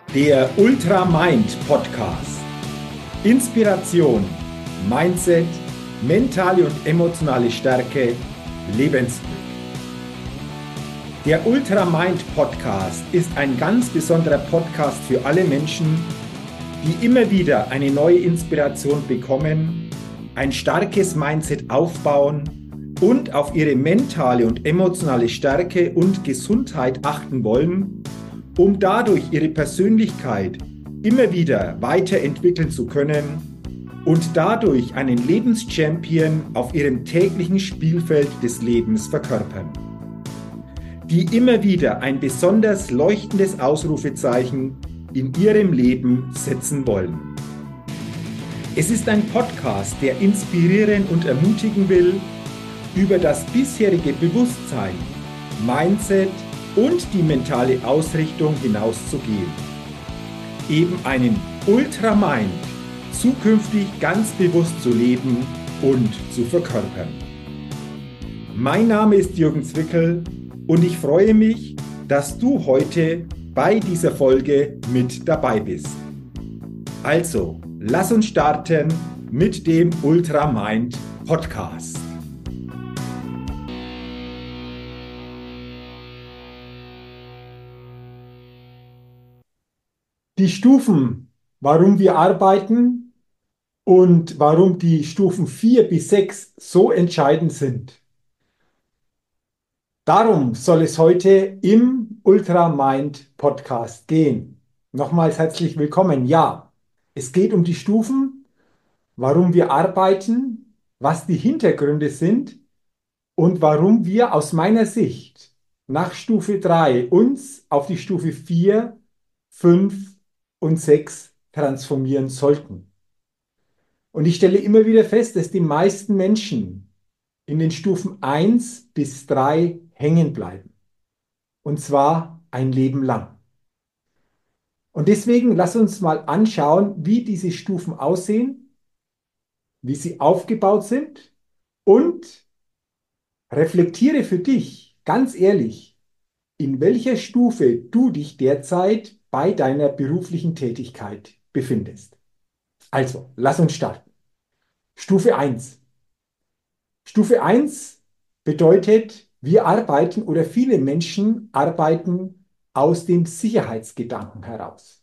Der Ultra Mind Podcast. Inspiration, Mindset, mentale und emotionale Stärke, Lebensglück. Der Ultra Mind Podcast ist ein ganz besonderer Podcast für alle Menschen, die immer wieder eine neue Inspiration bekommen, ein starkes Mindset aufbauen und auf ihre mentale und emotionale Stärke und Gesundheit achten wollen, um dadurch ihre Persönlichkeit immer wieder weiterentwickeln zu können und dadurch einen Lebenschampion auf ihrem täglichen Spielfeld des Lebens verkörpern, die immer wieder ein besonders leuchtendes Ausrufezeichen in ihrem Leben setzen wollen. Es ist ein Podcast, der inspirieren und ermutigen will, über das bisherige Bewusstsein, Mindset und die mentale Ausrichtung hinauszugehen. Eben einen Ultramind zukünftig ganz bewusst zu leben und zu verkörpern. Mein Name ist Jürgen Zwickel und ich freue mich, dass du heute bei dieser Folge mit dabei bist. Also, lass uns starten mit dem Ultramind Podcast. Die Stufen, warum wir arbeiten und warum die Stufen 4 bis 6 so entscheidend sind. Darum soll es heute im Ultramind Podcast gehen. Nochmals herzlich willkommen. Ja, es geht um die Stufen, warum wir arbeiten, was die Hintergründe sind und warum wir aus meiner Sicht nach Stufe 3 uns auf die Stufe 4, 5 und 6 transformieren sollten. Und ich stelle immer wieder fest, dass die meisten Menschen in den Stufen 1 bis 3 hängen bleiben. Und zwar ein Leben lang. Und deswegen lass uns mal anschauen, wie diese Stufen aussehen, wie sie aufgebaut sind und reflektiere für dich ganz ehrlich, in welcher Stufe du dich derzeit bei deiner beruflichen Tätigkeit befindest. Also, lass uns starten. Stufe 1. Stufe 1 bedeutet, wir arbeiten oder viele Menschen arbeiten aus dem Sicherheitsgedanken heraus.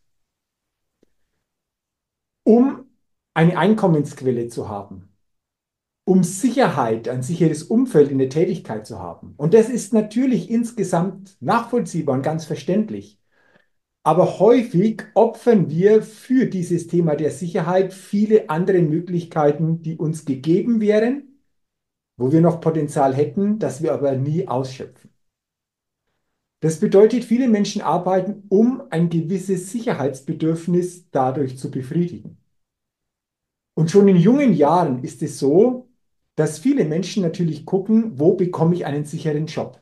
Um eine Einkommensquelle zu haben, um Sicherheit, ein sicheres Umfeld in der Tätigkeit zu haben. Und das ist natürlich insgesamt nachvollziehbar und ganz verständlich. Aber häufig opfern wir für dieses Thema der Sicherheit viele andere Möglichkeiten, die uns gegeben wären, wo wir noch Potenzial hätten, das wir aber nie ausschöpfen. Das bedeutet, viele Menschen arbeiten, um ein gewisses Sicherheitsbedürfnis dadurch zu befriedigen. Und schon in jungen Jahren ist es so, dass viele Menschen natürlich gucken, wo bekomme ich einen sicheren Job.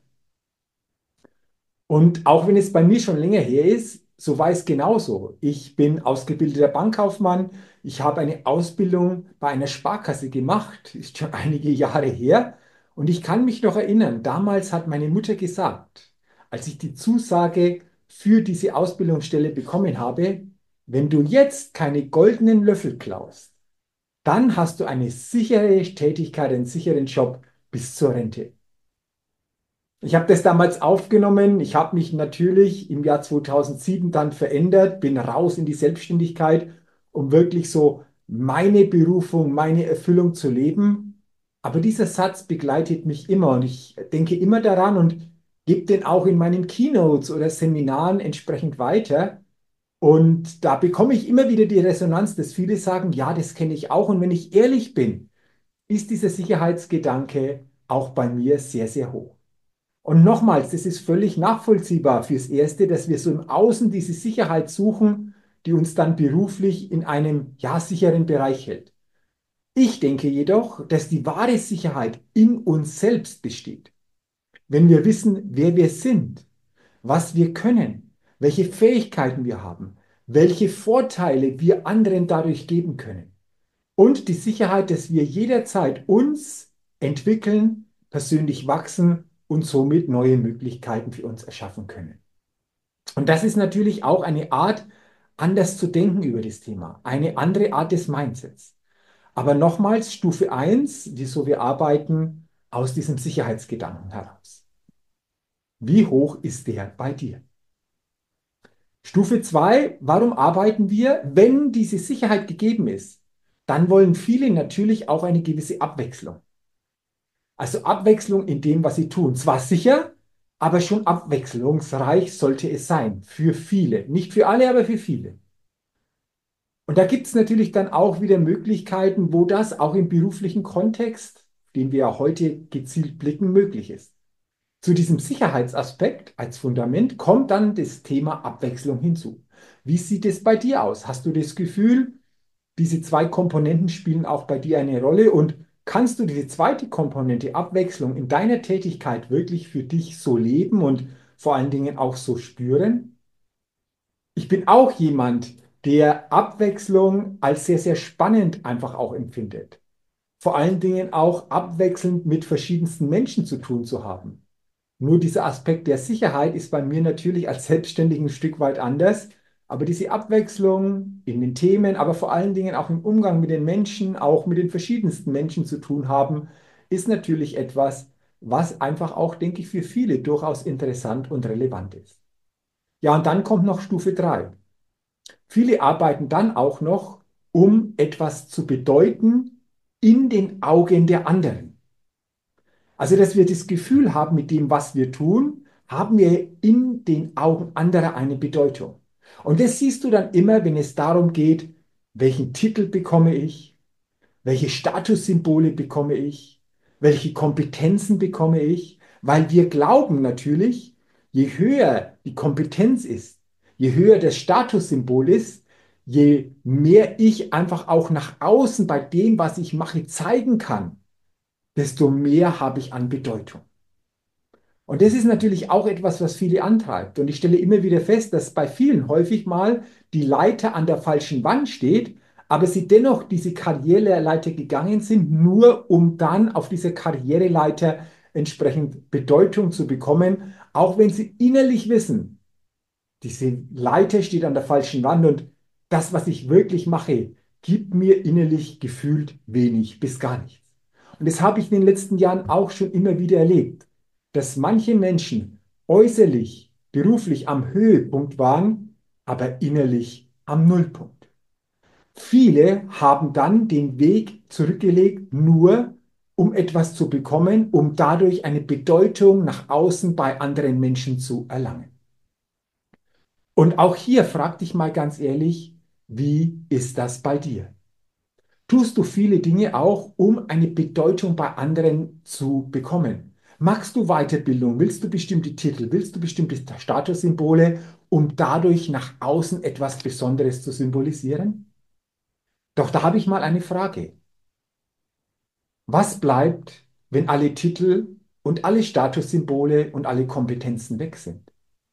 Und auch wenn es bei mir schon länger her ist, so war es genauso. Ich bin ausgebildeter Bankkaufmann. Ich habe eine Ausbildung bei einer Sparkasse gemacht, ist schon einige Jahre her. Und ich kann mich noch erinnern, damals hat meine Mutter gesagt, als ich die Zusage für diese Ausbildungsstelle bekommen habe, wenn du jetzt keine goldenen Löffel klaust, dann hast du eine sichere Tätigkeit, einen sicheren Job bis zur Rente. Ich habe das damals aufgenommen. Ich habe mich natürlich im Jahr 2007 dann verändert, bin raus in die Selbstständigkeit, um wirklich so meine Berufung, meine Erfüllung zu leben. Aber dieser Satz begleitet mich immer und ich denke immer daran und gebe den auch in meinen Keynotes oder Seminaren entsprechend weiter. Und da bekomme ich immer wieder die Resonanz, dass viele sagen, ja, das kenne ich auch. Und wenn ich ehrlich bin, ist dieser Sicherheitsgedanke auch bei mir sehr, sehr hoch. Und nochmals, das ist völlig nachvollziehbar fürs Erste, dass wir so im Außen diese Sicherheit suchen, die uns dann beruflich in einem ja sicheren Bereich hält. Ich denke jedoch, dass die wahre Sicherheit in uns selbst besteht. Wenn wir wissen, wer wir sind, was wir können, welche Fähigkeiten wir haben, welche Vorteile wir anderen dadurch geben können. Und die Sicherheit, dass wir jederzeit uns entwickeln, persönlich wachsen und somit neue Möglichkeiten für uns erschaffen können. Und das ist natürlich auch eine Art, anders zu denken über das Thema, eine andere Art des Mindsets. Aber nochmals, Stufe eins, wieso wir arbeiten, aus diesem Sicherheitsgedanken heraus. Wie hoch ist der bei dir? Stufe 2: warum arbeiten wir, wenn diese Sicherheit gegeben ist? Dann wollen viele natürlich auch eine gewisse Abwechslung. Also Abwechslung in dem, was sie tun. Zwar sicher, aber schon abwechslungsreich sollte es sein. Für viele. Nicht für alle, aber für viele. Und da gibt es natürlich dann auch wieder Möglichkeiten, wo das auch im beruflichen Kontext, den wir ja heute gezielt blicken, möglich ist. Zu diesem Sicherheitsaspekt als Fundament kommt dann das Thema Abwechslung hinzu. Wie sieht es bei dir aus? Hast du das Gefühl, diese zwei Komponenten spielen auch bei dir eine Rolle? Und kannst du diese zweite Komponente Abwechslung in deiner Tätigkeit wirklich für dich so leben und vor allen Dingen auch so spüren? Ich bin auch jemand, der Abwechslung als sehr, sehr spannend einfach auch empfindet. Vor allen Dingen auch abwechselnd mit verschiedensten Menschen zu tun zu haben. Nur dieser Aspekt der Sicherheit ist bei mir natürlich als Selbstständigen ein Stück weit anders. Aber diese Abwechslung in den Themen, aber vor allen Dingen auch im Umgang mit den Menschen, auch mit den verschiedensten Menschen zu tun haben, ist natürlich etwas, was einfach auch, denke ich, für viele durchaus interessant und relevant ist. Ja, und dann kommt noch Stufe 3. Viele arbeiten dann auch noch, um etwas zu bedeuten in den Augen der anderen. Also, dass wir das Gefühl haben, mit dem, was wir tun, haben wir in den Augen anderer eine Bedeutung. Und das siehst du dann immer, wenn es darum geht, welchen Titel bekomme ich, welche Statussymbole bekomme ich, welche Kompetenzen bekomme ich, weil wir glauben natürlich, je höher die Kompetenz ist, je höher das Statussymbol ist, je mehr ich einfach auch nach außen bei dem, was ich mache, zeigen kann, desto mehr habe ich an Bedeutung. Und das ist natürlich auch etwas, was viele antreibt. Und ich stelle immer wieder fest, dass bei vielen häufig mal die Leiter an der falschen Wand steht, aber sie dennoch diese Karriereleiter gegangen sind, nur um dann auf dieser Karriereleiter entsprechend Bedeutung zu bekommen, auch wenn sie innerlich wissen, diese Leiter steht an der falschen Wand und das, was ich wirklich mache, gibt mir innerlich gefühlt wenig bis gar nichts. Und das habe ich in den letzten Jahren auch schon immer wieder erlebt, dass manche Menschen äußerlich, beruflich am Höhepunkt waren, aber innerlich am Nullpunkt. Viele haben dann den Weg zurückgelegt, nur um etwas zu bekommen, um dadurch eine Bedeutung nach außen bei anderen Menschen zu erlangen. Und auch hier frag dich mal ganz ehrlich, wie ist das bei dir? Tust du viele Dinge auch, um eine Bedeutung bei anderen zu bekommen? Magst du Weiterbildung? Willst du bestimmte Titel? Willst du bestimmte Statussymbole, um dadurch nach außen etwas Besonderes zu symbolisieren? Doch da habe ich mal eine Frage. Was bleibt, wenn alle Titel und alle Statussymbole und alle Kompetenzen weg sind?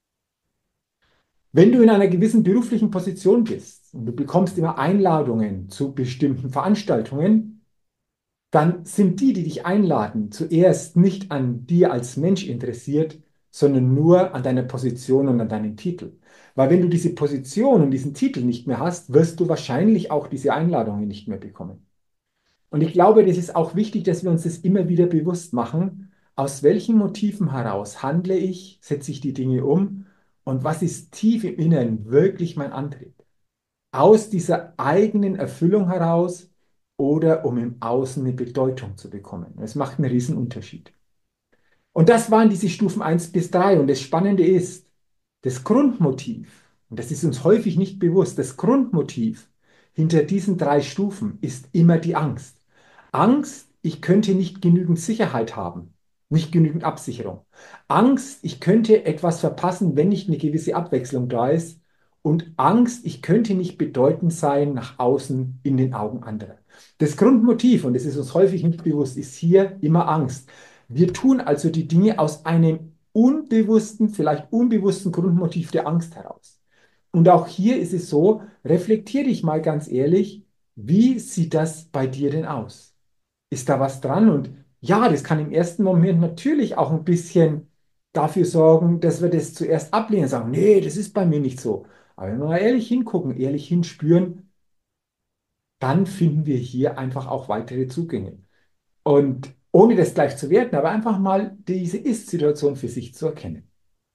Wenn du in einer gewissen beruflichen Position bist und du bekommst immer Einladungen zu bestimmten Veranstaltungen, dann sind die, die dich einladen, zuerst nicht an dir als Mensch interessiert, sondern nur an deiner Position und an deinem Titel. Weil wenn du diese Position und diesen Titel nicht mehr hast, wirst du wahrscheinlich auch diese Einladungen nicht mehr bekommen. Und ich glaube, das ist auch wichtig, dass wir uns das immer wieder bewusst machen, aus welchen Motiven heraus handle ich, setze ich die Dinge um und was ist tief im Inneren wirklich mein Antrieb? Aus dieser eigenen Erfüllung heraus oder um im Außen eine Bedeutung zu bekommen. Das macht einen riesen Unterschied. Und das waren diese Stufen eins bis 3. Und das Spannende ist, das Grundmotiv, und das ist uns häufig nicht bewusst, das Grundmotiv hinter diesen 3 Stufen ist immer die Angst. Angst, ich könnte nicht genügend Sicherheit haben, nicht genügend Absicherung. Angst, ich könnte etwas verpassen, wenn nicht eine gewisse Abwechslung da ist. Und Angst, ich könnte nicht bedeutend sein nach außen in den Augen anderer. Das Grundmotiv, und das ist uns häufig nicht bewusst, ist hier immer Angst. Wir tun also die Dinge aus einem unbewussten, vielleicht unbewussten Grundmotiv der Angst heraus. Und auch hier ist es so, reflektiere dich mal ganz ehrlich, wie sieht das bei dir denn aus? Ist da was dran? Und ja, das kann im ersten Moment natürlich auch ein bisschen dafür sorgen, dass wir das zuerst ablehnen, sagen, nee, das ist bei mir nicht so. Aber wenn wir mal ehrlich hingucken, ehrlich hinspüren, dann finden wir hier einfach auch weitere Zugänge. Und ohne das gleich zu werten, aber einfach mal diese Ist-Situation für sich zu erkennen.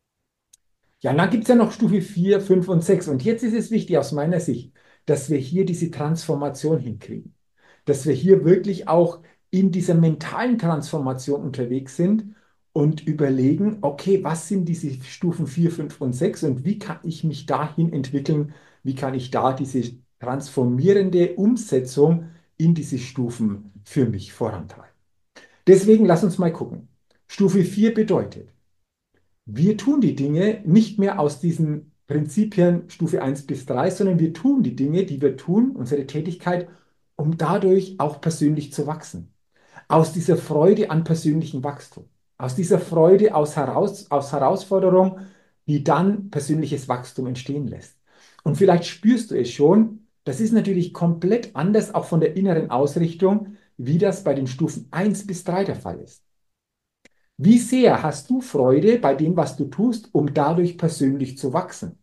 Ja, und dann gibt es ja noch Stufe 4, 5 und 6. Und jetzt ist es wichtig aus meiner Sicht, dass wir hier diese Transformation hinkriegen. Dass wir hier wirklich auch in dieser mentalen Transformation unterwegs sind und überlegen, okay, was sind diese Stufen 4, 5 und 6 und wie kann ich mich dahin entwickeln? Wie kann ich da diese transformierende Umsetzung in diese Stufen für mich vorantreiben? Deswegen lass uns mal gucken. Stufe 4 bedeutet, wir tun die Dinge nicht mehr aus diesen Prinzipien Stufe 1 bis 3, sondern wir tun die Dinge, die wir tun, unsere Tätigkeit, um dadurch auch persönlich zu wachsen. Aus dieser Freude an persönlichem Wachstum. Aus dieser Freude aus Herausforderung, die dann persönliches Wachstum entstehen lässt. Und vielleicht spürst du es schon, das ist natürlich komplett anders auch von der inneren Ausrichtung, wie das bei den Stufen 1 bis 3 der Fall ist. Wie sehr hast du Freude bei dem, was du tust, um dadurch persönlich zu wachsen,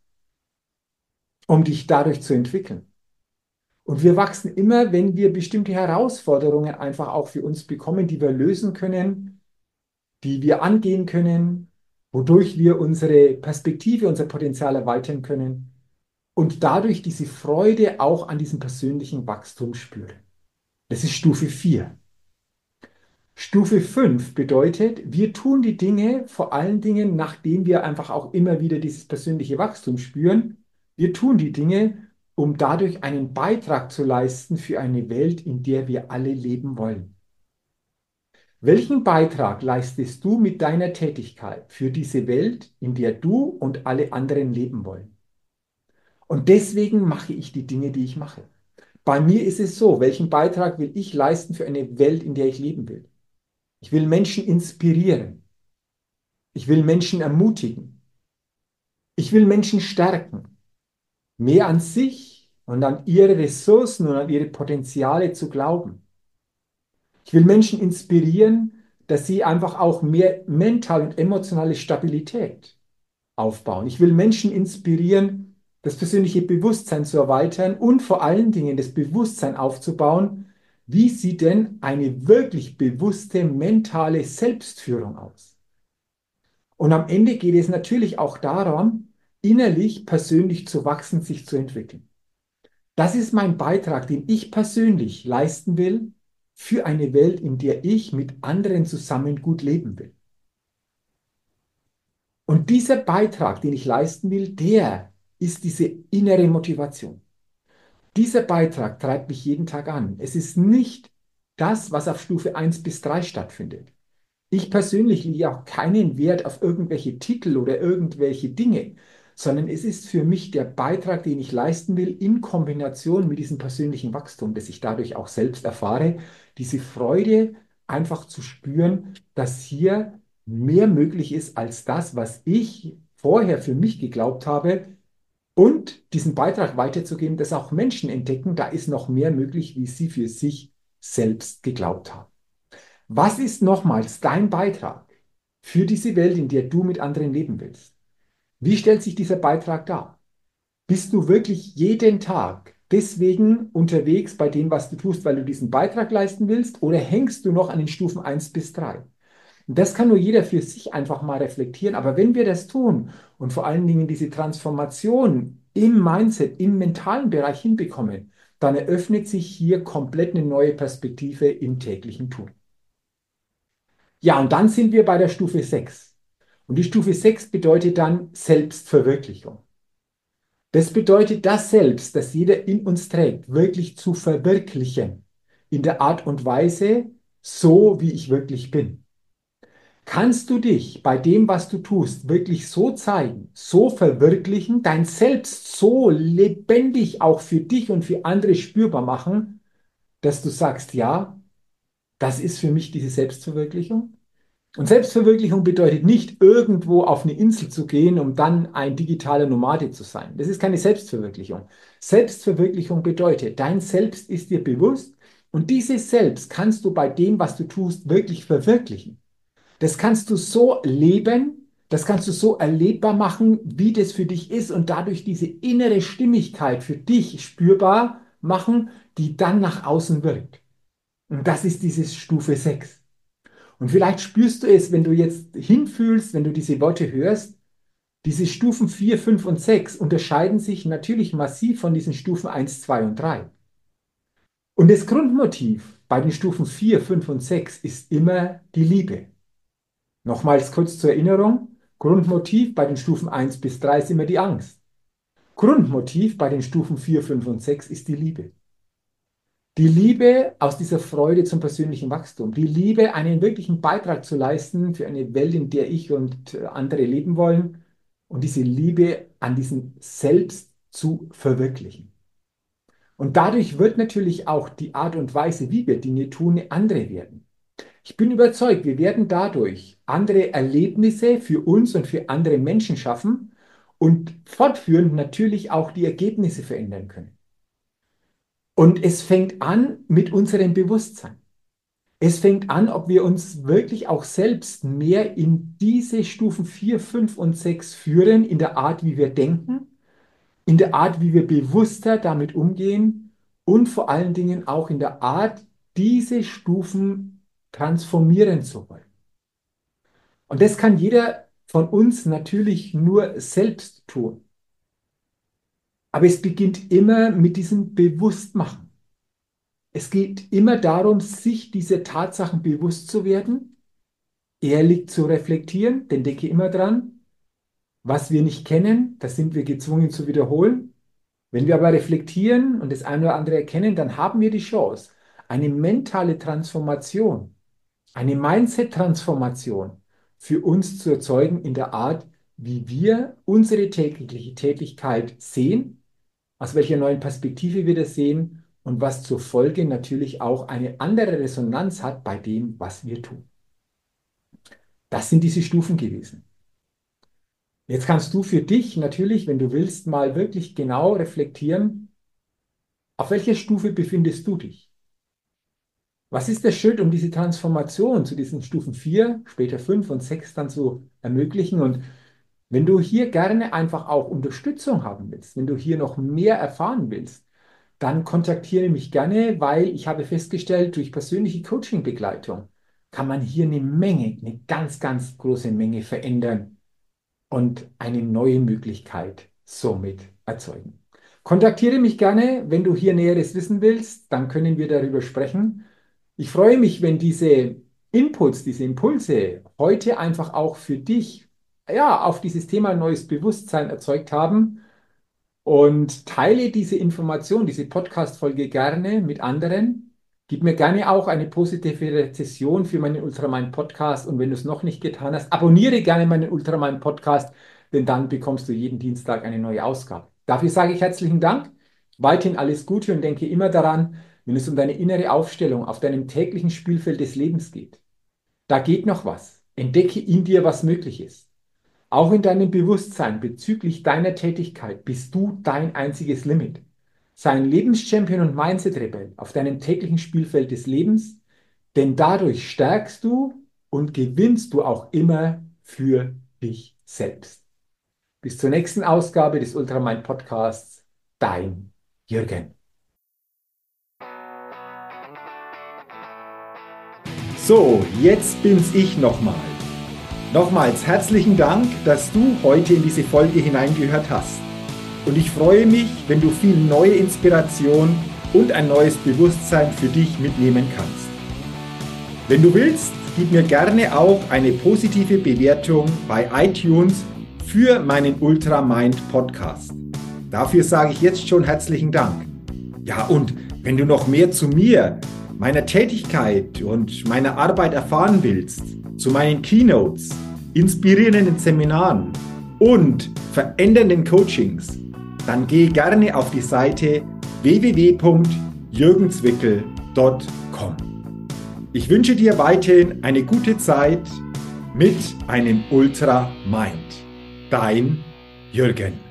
um dich dadurch zu entwickeln? Und wir wachsen immer, wenn wir bestimmte Herausforderungen einfach auch für uns bekommen, die wir lösen können, die wir angehen können, wodurch wir unsere Perspektive, unser Potenzial erweitern können und dadurch diese Freude auch an diesem persönlichen Wachstum spüren. Das ist Stufe 4. Stufe 5 bedeutet, wir tun die Dinge vor allen Dingen, nachdem wir einfach auch immer wieder dieses persönliche Wachstum spüren. Wir tun die Dinge, um dadurch einen Beitrag zu leisten für eine Welt, in der wir alle leben wollen. Welchen Beitrag leistest du mit deiner Tätigkeit für diese Welt, in der du und alle anderen leben wollen? Und deswegen mache ich die Dinge, die ich mache. Bei mir ist es so, welchen Beitrag will ich leisten für eine Welt, in der ich leben will? Ich will Menschen inspirieren. Ich will Menschen ermutigen. Ich will Menschen stärken, mehr an sich und an ihre Ressourcen und an ihre Potenziale zu glauben. Ich will Menschen inspirieren, dass sie einfach auch mehr mentale und emotionale Stabilität aufbauen. Ich will Menschen inspirieren, das persönliche Bewusstsein zu erweitern und vor allen Dingen das Bewusstsein aufzubauen, wie sieht denn eine wirklich bewusste mentale Selbstführung aus? Und am Ende geht es natürlich auch darum, innerlich persönlich zu wachsen, sich zu entwickeln. Das ist mein Beitrag, den ich persönlich leisten will für eine Welt, in der ich mit anderen zusammen gut leben will. Und dieser Beitrag, den ich leisten will, der ist diese innere Motivation. Dieser Beitrag treibt mich jeden Tag an. Es ist nicht das, was auf Stufe 1 bis 3 stattfindet. Ich persönlich lege auch keinen Wert auf irgendwelche Titel oder irgendwelche Dinge, sondern es ist für mich der Beitrag, den ich leisten will, in Kombination mit diesem persönlichen Wachstum, das ich dadurch auch selbst erfahre, diese Freude einfach zu spüren, dass hier mehr möglich ist als das, was ich vorher für mich geglaubt habe und diesen Beitrag weiterzugeben, dass auch Menschen entdecken, da ist noch mehr möglich, wie sie für sich selbst geglaubt haben. Was ist nochmals dein Beitrag für diese Welt, in der du mit anderen leben willst? Wie stellt sich dieser Beitrag dar? Bist du wirklich jeden Tag deswegen unterwegs bei dem, was du tust, weil du diesen Beitrag leisten willst, oder hängst du noch an den Stufen 1 bis 3? Und das kann nur jeder für sich einfach mal reflektieren. Aber wenn wir das tun und vor allen Dingen diese Transformation im Mindset, im mentalen Bereich hinbekommen, dann eröffnet sich hier komplett eine neue Perspektive im täglichen Tun. Ja, und dann sind wir bei der Stufe 6. Und die Stufe 6 bedeutet dann Selbstverwirklichung. Das bedeutet, das Selbst, das jeder in uns trägt, wirklich zu verwirklichen. In der Art und Weise, so wie ich wirklich bin. Kannst du dich bei dem, was du tust, wirklich so zeigen, so verwirklichen, dein Selbst so lebendig auch für dich und für andere spürbar machen, dass du sagst, ja, das ist für mich diese Selbstverwirklichung? Und Selbstverwirklichung bedeutet nicht, irgendwo auf eine Insel zu gehen, um dann ein digitaler Nomade zu sein. Das ist keine Selbstverwirklichung. Selbstverwirklichung bedeutet, dein Selbst ist dir bewusst und dieses Selbst kannst du bei dem, was du tust, wirklich verwirklichen. Das kannst du so leben, Das kannst du so erlebbar machen, wie das für dich ist und dadurch diese innere Stimmigkeit für dich spürbar machen, die dann nach außen wirkt. Und das ist diese Stufe 6. Und vielleicht spürst du es, wenn du jetzt hinfühlst, wenn du diese Worte hörst, diese Stufen 4, 5 und 6 unterscheiden sich natürlich massiv von diesen Stufen 1, 2 und 3. Und das Grundmotiv bei den Stufen 4, 5 und 6 ist immer die Liebe. Nochmals kurz zur Erinnerung, Grundmotiv bei den Stufen 1 bis 3 ist immer die Angst. Grundmotiv bei den Stufen 4, 5 und 6 ist die Liebe. Die Liebe aus dieser Freude zum persönlichen Wachstum. Die Liebe, einen wirklichen Beitrag zu leisten für eine Welt, in der ich und andere leben wollen. Und diese Liebe an diesem Selbst zu verwirklichen. Und dadurch wird natürlich auch die Art und Weise, wie wir Dinge tun, eine andere werden. Ich bin überzeugt, wir werden dadurch andere Erlebnisse für uns und für andere Menschen schaffen und fortführend natürlich auch die Ergebnisse verändern können. Und es fängt an mit unserem Bewusstsein. Es fängt an, ob wir uns wirklich auch selbst mehr in diese Stufen 4, 5 und 6 führen, in der Art, wie wir denken, in der Art, wie wir bewusster damit umgehen und vor allen Dingen auch in der Art, diese Stufen transformieren zu wollen. Und das kann jeder von uns natürlich nur selbst tun. Aber es beginnt immer mit diesem Bewusstmachen. Es geht immer darum, sich dieser Tatsachen bewusst zu werden, ehrlich zu reflektieren, denn denke immer dran, was wir nicht kennen, das sind wir gezwungen zu wiederholen. Wenn wir aber reflektieren und das eine oder andere erkennen, dann haben wir die Chance, eine mentale Transformation, eine Mindset-Transformation für uns zu erzeugen in der Art, wie wir unsere tägliche Tätigkeit sehen, aus welcher neuen Perspektive wir das sehen und was zur Folge natürlich auch eine andere Resonanz hat bei dem, was wir tun. Das sind diese Stufen gewesen. Jetzt kannst du für dich natürlich, wenn du willst, mal wirklich genau reflektieren, auf welcher Stufe befindest du dich? Was ist der Schritt, um diese Transformation zu diesen Stufen 4, später 5 und 6 dann zu ermöglichen? Und wenn du hier gerne einfach auch Unterstützung haben willst, wenn du hier noch mehr erfahren willst, dann kontaktiere mich gerne, weil ich habe festgestellt, durch persönliche Coaching-Begleitung kann man hier eine Menge, eine ganz, ganz große Menge verändern und eine neue Möglichkeit somit erzeugen. Kontaktiere mich gerne, wenn du hier Näheres wissen willst, dann können wir darüber sprechen. Ich freue mich, wenn diese Inputs, diese Impulse heute einfach auch für dich, ja, auf dieses Thema neues Bewusstsein erzeugt haben und teile diese Information, diese Podcast-Folge gerne mit anderen. Gib mir gerne auch eine positive Rezession für meinen Ultramind Podcast und wenn du es noch nicht getan hast, abonniere gerne meinen Ultramind Podcast, denn dann bekommst du jeden Dienstag eine neue Ausgabe. Dafür sage ich herzlichen Dank, weiterhin alles Gute und denke immer daran, wenn es um deine innere Aufstellung auf deinem täglichen Spielfeld des Lebens geht. Da geht noch was. Entdecke in dir, was möglich ist. Auch in deinem Bewusstsein bezüglich deiner Tätigkeit bist du dein einziges Limit. Sei ein Lebenschampion und Mindset-Rebell auf deinem täglichen Spielfeld des Lebens, denn dadurch stärkst du und gewinnst du auch immer für dich selbst. Bis zur nächsten Ausgabe des Ultramind Podcasts, dein Jürgen. So, jetzt bin's ich nochmal. Nochmals herzlichen Dank, dass du heute in diese Folge hineingehört hast. Und ich freue mich, wenn du viel neue Inspiration und ein neues Bewusstsein für dich mitnehmen kannst. Wenn du willst, gib mir gerne auch eine positive Bewertung bei iTunes für meinen Ultramind Podcast. Dafür sage ich jetzt schon herzlichen Dank. Ja, und wenn du noch mehr zu mir, meiner Tätigkeit und meiner Arbeit erfahren willst, zu meinen Keynotes, inspirierenden Seminaren und verändernden Coachings, dann geh gerne auf die Seite www.jürgenzwickel.com. Ich wünsche dir weiterhin eine gute Zeit mit einem Ultramind. Dein Jürgen.